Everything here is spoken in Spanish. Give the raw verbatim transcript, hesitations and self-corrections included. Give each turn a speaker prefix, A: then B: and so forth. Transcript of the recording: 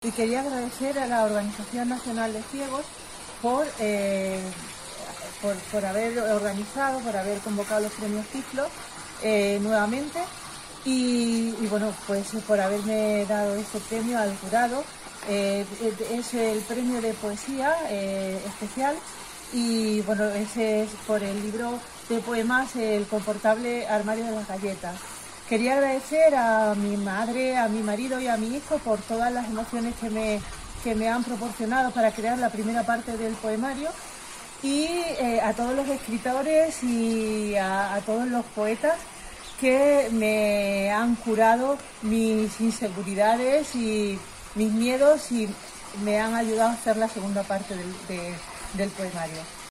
A: Y quería agradecer a la Organización Nacional de Ciegos por, eh, por, por haber organizado, por haber convocado los premios Tiflo eh, nuevamente y, y bueno, pues por haberme dado este premio al jurado. Eh, es el premio de poesía eh, especial y bueno, ese es por el libro de poemas El confortable armario de las galletas. Quería agradecer a mi madre, a mi marido y a mi hijo por todas las emociones que me, que me han proporcionado para crear la primera parte del poemario y eh, a todos los escritores y a, a todos los poetas que me han curado mis inseguridades y mis miedos y me han ayudado a hacer la segunda parte del, de, del poemario.